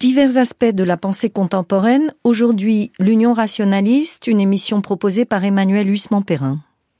divers aspects de la pensée contemporaine. Aujourd'hui, l'Union rationaliste, une émission proposée par Emmanuel Huysman-Perrin.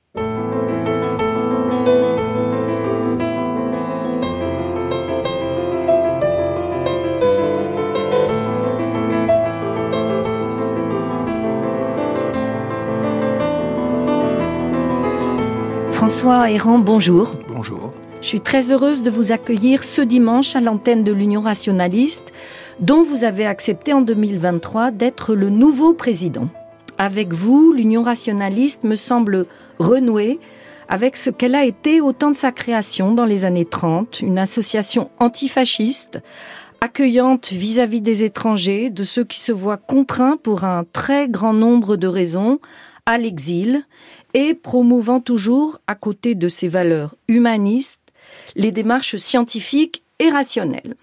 François Héran, bonjour. Bonjour. Je suis très heureuse de vous accueillir ce dimanche à l'antenne de l'Union rationaliste, dont vous avez accepté en 2023 d'être le nouveau président. Avec vous, l'Union rationaliste me semble renouer avec ce qu'elle a été au temps de sa création dans les années 30, une association antifasciste, accueillante vis-à-vis des étrangers, de ceux qui se voient contraints pour un très grand nombre de raisons à l'exil, et promouvant toujours, à côté de ses valeurs humanistes, les démarches scientifiques et rationnelles.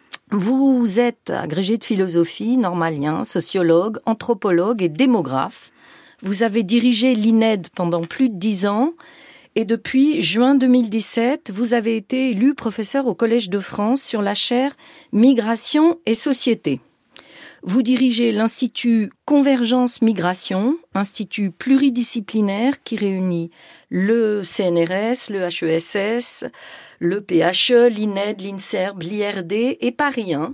Vous êtes agrégé de philosophie, normalien, sociologue, anthropologue et démographe. Vous avez dirigé l'INED pendant plus de 10 ans et depuis juin 2017, vous avez été élu professeur au Collège de France sur la chaire Migration et Société. Vous dirigez l'Institut Convergence Migration, institut pluridisciplinaire qui réunit le CNRS, le HESS, le PHE, l'INED, l'INSERB, l'IRD et Paris 1.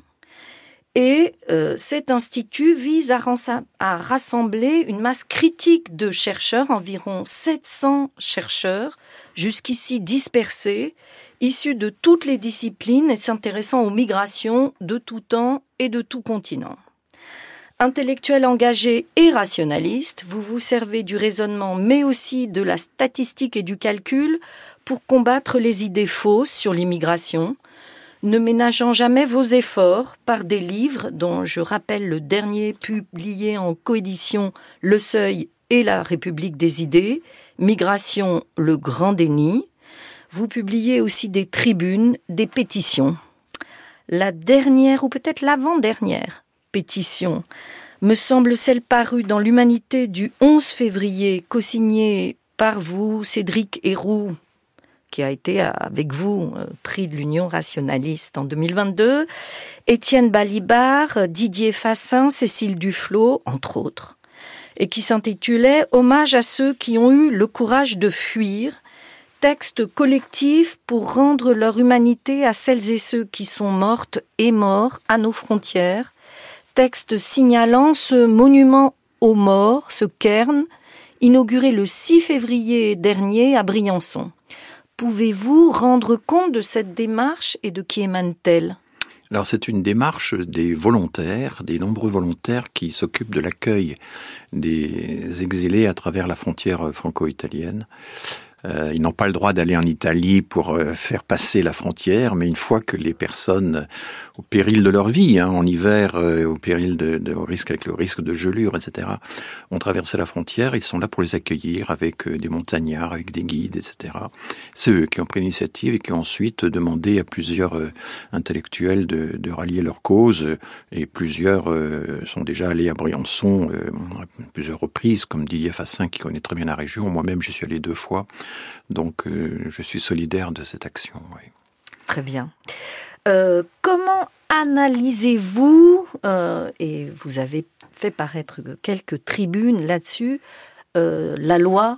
Et cet institut vise à rassembler une masse critique de chercheurs, environ 700 chercheurs, jusqu'ici dispersés, issus de toutes les disciplines et s'intéressant aux migrations de tout temps et de tout continent. Intellectuel engagé et rationaliste, vous vous servez du raisonnement mais aussi de la statistique et du calcul pour combattre les idées fausses sur l'immigration, ne ménageant jamais vos efforts par des livres dont je rappelle le dernier publié en coédition Le Seuil et La République des idées, Migration, le grand déni. Vous publiez aussi des tribunes, des pétitions. La dernière ou peut-être l'avant-dernière pétition me semble celle parue dans l'Humanité du 11 février, co-signée par vous, Cédric Héroux, qui a été avec vous prix de l'Union rationaliste en 2022, Étienne Balibar, Didier Fassin, Cécile Duflot, entre autres, et qui s'intitulait « Hommage à ceux qui ont eu le courage de fuir », texte collectif pour rendre leur humanité à celles et ceux qui sont mortes et morts à nos frontières, texte signalant ce monument aux morts, ce cairn, inauguré le 6 février dernier à Briançon. Pouvez-vous rendre compte de cette démarche et de qui émane-t-elle ? Alors c'est une démarche des volontaires, des nombreux volontaires qui s'occupent de l'accueil des exilés à travers la frontière franco-italienne. Ils n'ont pas le droit d'aller en Italie pour faire passer la frontière, mais une fois que les personnes, au péril de leur vie, en hiver, au péril au risque, avec le risque de gelure, etc., ont traversé la frontière, ils sont là pour les accueillir avec des montagnards, avec des guides, etc. C'est eux qui ont pris l'initiative et qui ont ensuite demandé à plusieurs intellectuels de rallier leur cause, et plusieurs sont déjà allés à Briançon à plusieurs reprises, comme Didier Fassin qui connaît très bien la région. Moi-même, j'y suis allé 2 fois. Donc, je suis solidaire de cette action. Oui. Très bien. Comment analysez-vous, et vous avez fait paraître quelques tribunes là-dessus, la loi,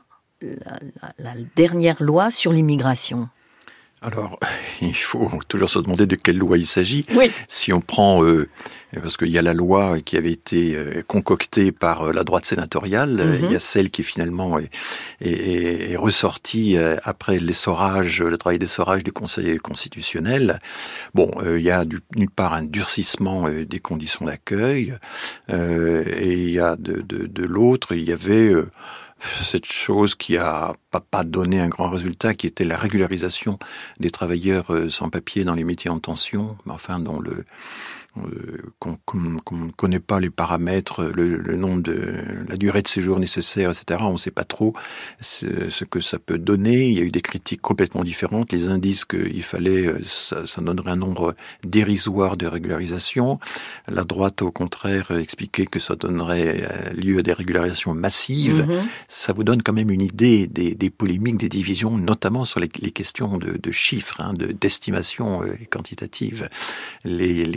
la dernière loi sur l'immigration ? Alors, il faut toujours se demander de quelle loi il s'agit. Oui. Si on prend, parce qu'il y a la loi qui avait été concoctée par la droite sénatoriale, il y a celle qui finalement est ressortie après le travail d'essorage du Conseil constitutionnel. Bon, il y a d'une part un durcissement des conditions d'accueil, et il y a de l'autre, il y avait cette chose qui a pas donné un grand résultat, qui était la régularisation des travailleurs sans papier dans les métiers en tension, mais enfin dont qu'on ne connaît pas les paramètres, le nombre la durée de séjour nécessaire, etc. On ne sait pas trop ce que ça peut donner. Il y a eu des critiques complètement différentes. Les indices qu'il fallait, ça donnerait un nombre dérisoire de régularisations. La droite, au contraire, expliquait que ça donnerait lieu à des régularisations massives. Ça vous donne quand même une idée des polémiques, des divisions, notamment sur les questions de chiffres, d'estimation quantitative. Les désaccords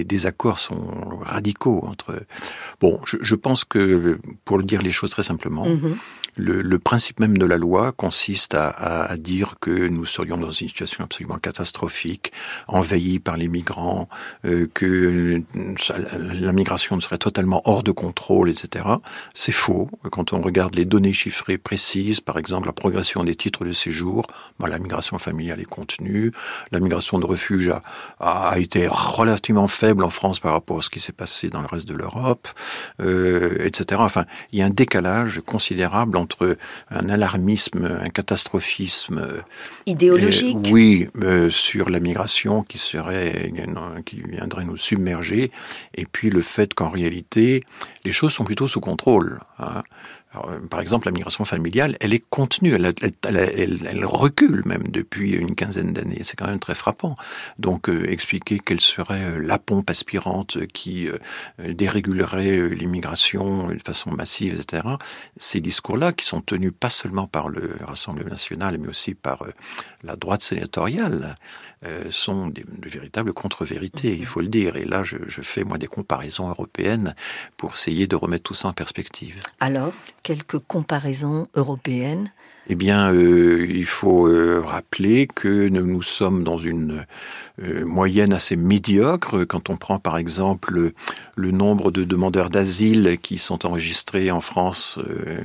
désaccords sont radicaux entre... Bon, je pense que, pour dire les choses très simplement, le principe même de la loi consiste à dire que nous serions dans une situation absolument catastrophique, envahis par les migrants, que la migration serait totalement hors de contrôle, etc. C'est faux. Quand on regarde les données chiffrées précises, par exemple la progression des titres de séjour, la migration familiale est contenue, la migration de refuge a été relativement faible en France par rapport à ce qui s'est passé dans le reste de l'Europe, etc. Enfin, il y a un décalage considérable entre un alarmisme, un catastrophisme idéologique, sur la migration qui viendrait nous submerger, et puis le fait qu'en réalité, les choses sont plutôt sous contrôle. Alors, par exemple, la migration familiale, elle est contenue, elle recule même depuis une quinzaine d'années. C'est quand même très frappant. Donc, expliquer quelle serait la pompe aspirante qui dérégulerait l'immigration de façon massive, etc., ces discours-là, qui sont tenus pas seulement par le Rassemblement national, mais aussi par la droite sénatoriale, sont de véritables contre-vérités, il faut le dire. Et là, je fais, moi, des comparaisons européennes pour essayer de remettre tout ça en perspective. Alors, quelques comparaisons européennes? Eh bien, il faut rappeler que nous sommes dans une moyenne assez médiocre. Quand on prend, par exemple, le nombre de demandeurs d'asile qui sont enregistrés en France,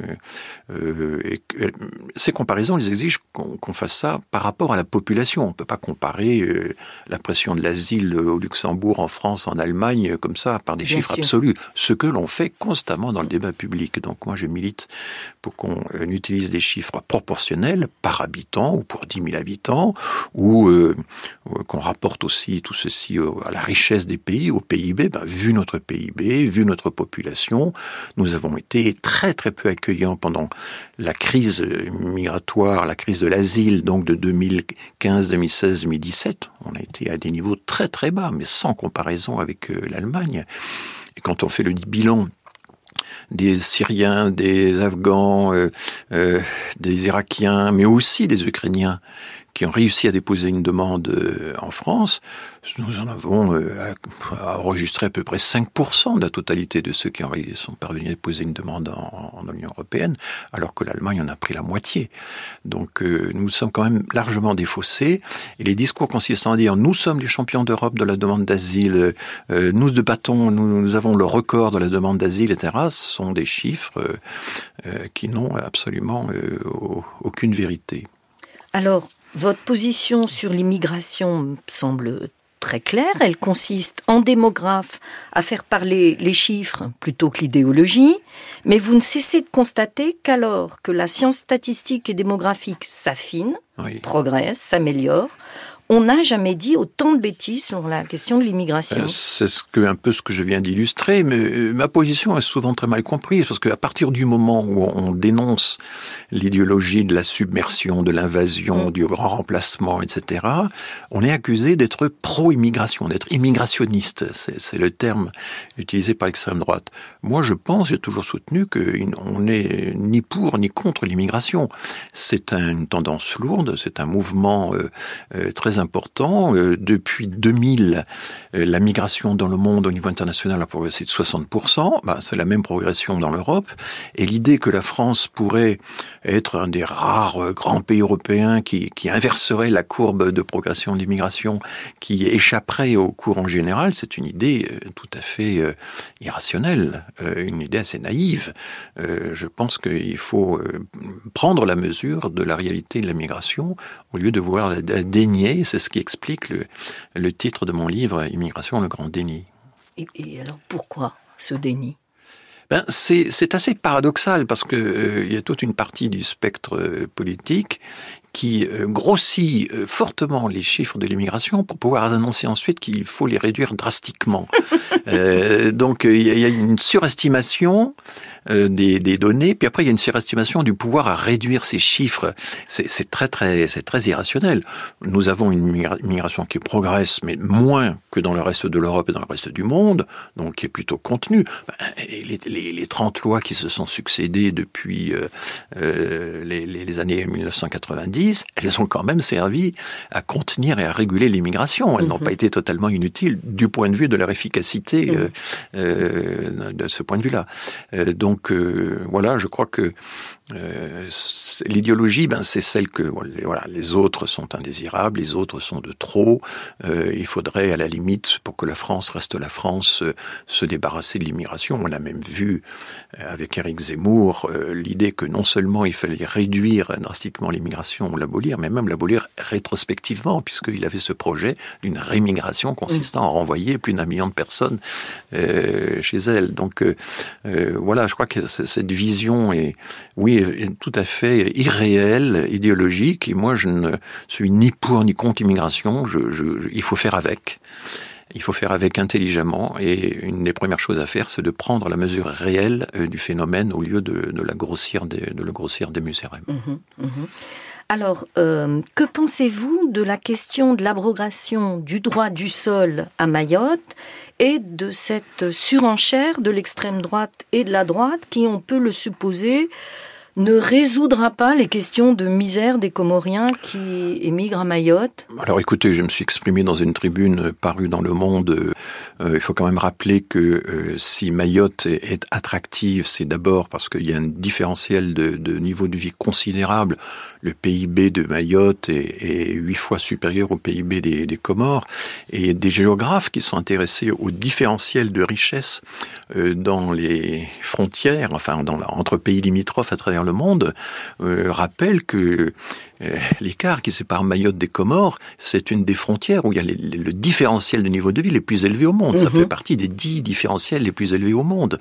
ces comparaisons, elles exigent qu'on fasse ça par rapport à la population. On ne peut pas comparer la pression de l'asile au Luxembourg, en France, en Allemagne, comme ça, par des chiffres absolus. Ce que l'on fait constamment dans le débat public. Donc moi, je milite pour qu'on utilise des chiffres proportionnels par habitant ou pour 10 000 habitants, ou qu'on rapporte aussi tout ceci à la richesse des pays, au PIB. Vu notre PIB, vu notre population, nous avons été très très peu accueillants pendant la crise migratoire, la crise de l'asile, donc de 2015, 2016, 2017. On a été à des niveaux très très bas, mais sans comparaison avec l'Allemagne. Et quand on fait le bilan des Syriens, des Afghans, des Irakiens, mais aussi des Ukrainiens qui ont réussi à déposer une demande en France, nous en avons enregistré à peu près 5% de la totalité de ceux qui sont parvenus à déposer une demande en Union européenne, alors que l'Allemagne en a pris la moitié. Donc nous sommes quand même largement défaussés, et les discours consistant à dire « nous sommes les champions d'Europe de la demande d'asile, nous avons le record de la demande d'asile, etc. », ce sont des chiffres qui n'ont absolument aucune vérité. Alors, votre position sur l'immigration semble très claire. Elle consiste en démographe à faire parler les chiffres plutôt que l'idéologie. Mais vous ne cessez de constater qu'alors que la science statistique et démographique s'affine, progresse, s'améliore, on n'a jamais dit autant de bêtises sur la question de l'immigration. C'est un peu ce que je viens d'illustrer, mais ma position est souvent très mal comprise, parce qu'à partir du moment où on dénonce l'idéologie de la submersion, de l'invasion, du grand remplacement, etc., on est accusé d'être pro-immigration, d'être immigrationniste. C'est le terme utilisé par l'extrême droite. Moi, j'ai toujours soutenu qu'on n'est ni pour ni contre l'immigration. C'est une tendance lourde, c'est un mouvement très important. Depuis 2000, la migration dans le monde au niveau international a progressé de 60%. C'est la même progression dans l'Europe. Et l'idée que la France pourrait être un des rares grands pays européens qui inverserait la courbe de progression de l'immigration, qui échapperait au courant général, c'est une idée tout à fait irrationnelle, une idée assez naïve. Je pense qu'il faut prendre la mesure de la réalité de la migration au lieu de vouloir la dénier. C'est ce qui explique le titre de mon livre, Immigration, le grand déni. Et alors pourquoi ce déni ? C'est assez paradoxal parce que y a toute une partie du spectre politique qui grossit fortement les chiffres de l'immigration pour pouvoir annoncer ensuite qu'il faut les réduire drastiquement. Donc il y a une surestimation des données, puis après il y a une surestimation du pouvoir à réduire ces chiffres. C'est très irrationnel. Nous avons une migration qui progresse, mais moins que dans le reste de l'Europe et dans le reste du monde, donc qui est plutôt contenue. Les 30 lois qui se sont succédées depuis les années 1990, elles ont quand même servi à contenir et à réguler l'immigration. Elles n'ont pas été totalement inutiles du point de vue de leur efficacité de ce point de vue-là. Donc voilà, je crois que l'idéologie, c'est celle que les autres sont indésirables, les autres sont de trop. Il faudrait, à la limite, pour que la France reste la France, se débarrasser de l'immigration. On a même vu avec Éric Zemmour l'idée que non seulement il fallait réduire drastiquement l'immigration ou l'abolir, mais même l'abolir rétrospectivement, puisqu'il avait ce projet d'une rémigration consistant à renvoyer plus d'1 million de personnes chez elle. Donc voilà, je crois que cette vision est tout à fait irréelle, idéologique, et moi je ne suis ni pour ni contre l'immigration. Il faut faire avec. Il faut faire avec intelligemment, et une des premières choses à faire, c'est de prendre la mesure réelle du phénomène au lieu de le grossir démesurément. Alors, que pensez-vous de la question de l'abrogation du droit du sol à Mayotte et de cette surenchère de l'extrême droite et de la droite qui, on peut le supposer, ne résoudra pas les questions de misère des Comoriens qui émigrent à Mayotte? Alors écoutez, je me suis exprimé dans une tribune parue dans Le Monde. Il faut quand même rappeler que si Mayotte est attractive, c'est d'abord parce qu'il y a un différentiel de niveau de vie considérable. Le PIB de Mayotte est 8 fois supérieur au PIB des Comores. Et des géographes qui sont intéressés au différentiel de richesse dans les frontières, entre pays limitrophes à travers le monde, rappellent que l'écart qui sépare Mayotte des Comores, c'est une des frontières où il y a le différentiel de niveau de vie les plus élevés au monde. Ça fait partie des 10 différentiels les plus élevés au monde.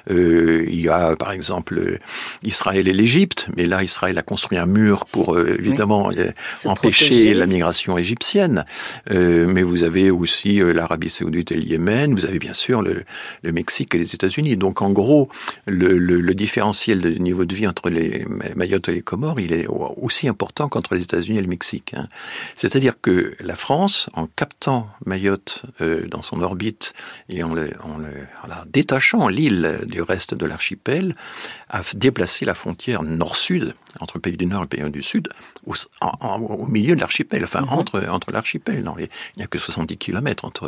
Il y a, par exemple, Israël et l'Égypte, mais là, Israël a construit un mur pour, évidemment, empêcher la migration égyptienne. Mais vous avez aussi l'Arabie Saoudite et le Yémen, vous avez bien sûr le Mexique et les États-Unis. Donc, en gros, le différentiel de niveau de vie entre les Mayotte et les Comores, il est aussi important qu'entre les États-Unis et le Mexique. C'est-à-dire que la France, en captant Mayotte dans son orbite et en la détachant l'île du reste de l'archipel, a déplacé la frontière nord-sud, entre pays du Nord et pays du Sud, au milieu de l'archipel, entre l'archipel. Il n'y a que 70 km entre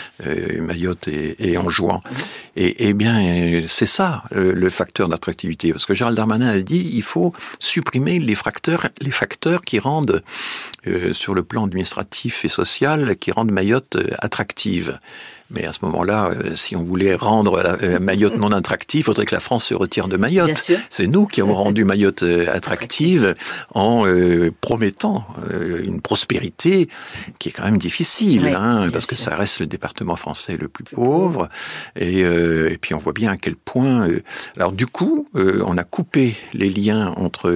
Mayotte et Anjouan. Et bien, c'est ça le facteur d'attractivité. Parce que Gérald Darmanin a dit, il faut supprimer les facteurs qui rendent, sur le plan administratif et social, qui rendent Mayotte attractive. Mais à ce moment-là, si on voulait rendre Mayotte non attractive, il faudrait que la France se retire de Mayotte. C'est nous qui avons rendu Mayotte attractive en promettant une prospérité qui est quand même difficile, parce que ça reste le département français le plus pauvre. Et puis on voit bien à quel point... alors du coup, on a coupé les liens entre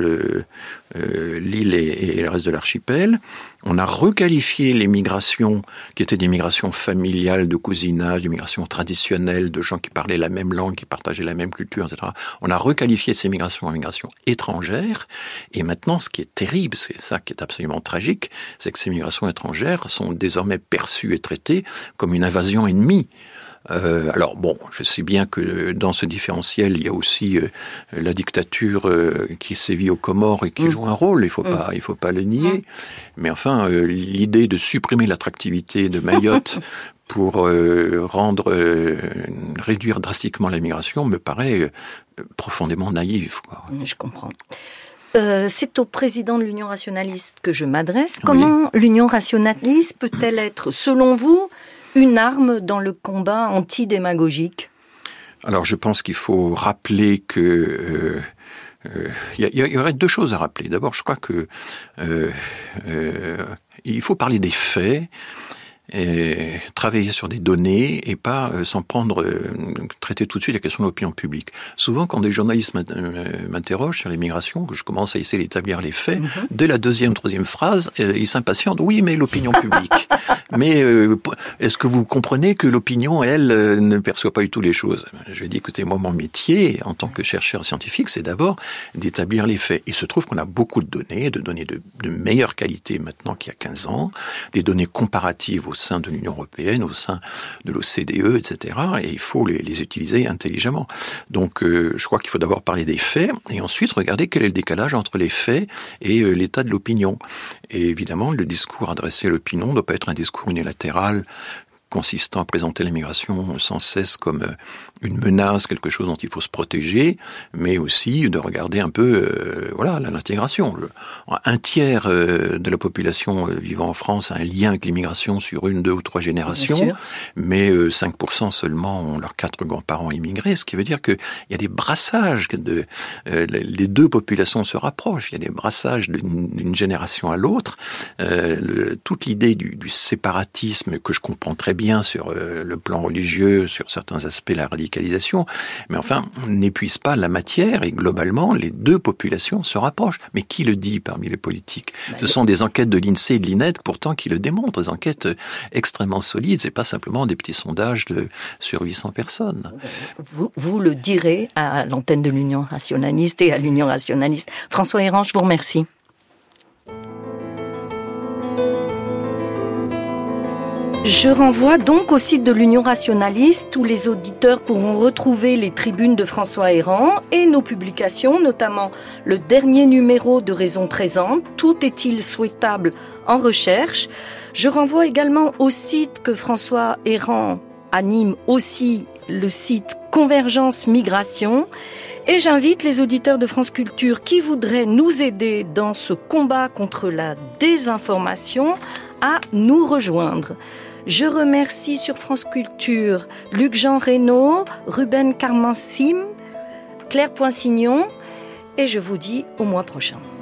l'île et le reste de l'archipel. On a requalifié les migrations qui étaient des migrations familiales, de cousinage, des migrations traditionnelles, de gens qui parlaient la même langue, qui partageaient la même culture, etc. On a requalifié ces migrations en migrations étrangères. Et maintenant, ce qui est terrible, c'est ça qui est absolument tragique, c'est que ces migrations étrangères sont désormais perçues et traitées comme une invasion ennemie. Alors bon, je sais bien que dans ce différentiel, il y a aussi la dictature qui sévit aux Comores et qui joue un rôle. Il faut pas le nier. Mais enfin, l'idée de supprimer l'attractivité de Mayotte pour réduire drastiquement la migration me paraît profondément naïve, quoi. Je comprends. C'est au président de l'Union rationaliste que je m'adresse. Comment l'Union rationaliste peut-elle être, selon vous, une arme dans le combat antidémagogique? Alors, je pense qu'il faut rappeler que il y aurait 2 choses à rappeler. D'abord, je crois que il faut parler des faits travailler sur des données et pas traiter tout de suite la question de l'opinion publique. Souvent, quand des journalistes m'interrogent sur l'immigration, que je commence à essayer d'établir les faits, dès la deuxième, troisième phrase, ils s'impatientent. Oui, mais l'opinion publique. Mais est-ce que vous comprenez que l'opinion, elle, ne perçoit pas du tout les choses? Je lui ai dit, écoutez, moi, mon métier, en tant que chercheur scientifique, c'est d'abord d'établir les faits. Il se trouve qu'on a beaucoup de données de meilleure qualité maintenant qu'il y a 15 ans, des données comparatives au sein de l'Union européenne, au sein de l'OCDE, etc. Et il faut les utiliser intelligemment. Donc, je crois qu'il faut d'abord parler des faits et ensuite regarder quel est le décalage entre les faits et l'état de l'opinion. Et évidemment, le discours adressé à l'opinion ne doit pas être un discours unilatéral consistant à présenter l'immigration sans cesse comme une menace, quelque chose dont il faut se protéger, mais aussi de regarder un peu l'intégration. Un tiers de la population vivant en France a un lien avec l'immigration sur 1, 2 ou 3 générations, mais 5% seulement ont leurs 4 grands-parents immigrés, ce qui veut dire qu'il y a des brassages, les deux populations se rapprochent, il y a des brassages d'une génération à l'autre. Toute l'idée du séparatisme que je comprends très bien sur le plan religieux, sur certains aspects, la radicalisation, mais enfin, n'épuise pas la matière et globalement, les deux populations se rapprochent. Mais qui le dit parmi les politiques? Ce sont des enquêtes de l'INSEE et de l'INED pourtant qui le démontrent, des enquêtes extrêmement solides, c'est pas simplement des petits sondages sur 800 personnes. Vous le direz à l'antenne de l'Union rationaliste et à l'Union rationaliste. François Héran, je vous remercie. Je renvoie donc au site de l'Union rationaliste. Tous les auditeurs pourront retrouver les tribunes de François Héran et nos publications, notamment le dernier numéro de Raison présente, Tout est-il souhaitable en recherche. Je renvoie également au site que François Héran anime aussi, le site Convergence Migration. Et j'invite les auditeurs de France Culture qui voudraient nous aider dans ce combat contre la désinformation à nous rejoindre. Je remercie sur France Culture Luc-Jean Reynaud, Ruben Carmensim, Claire Poinsignon et je vous dis au mois prochain.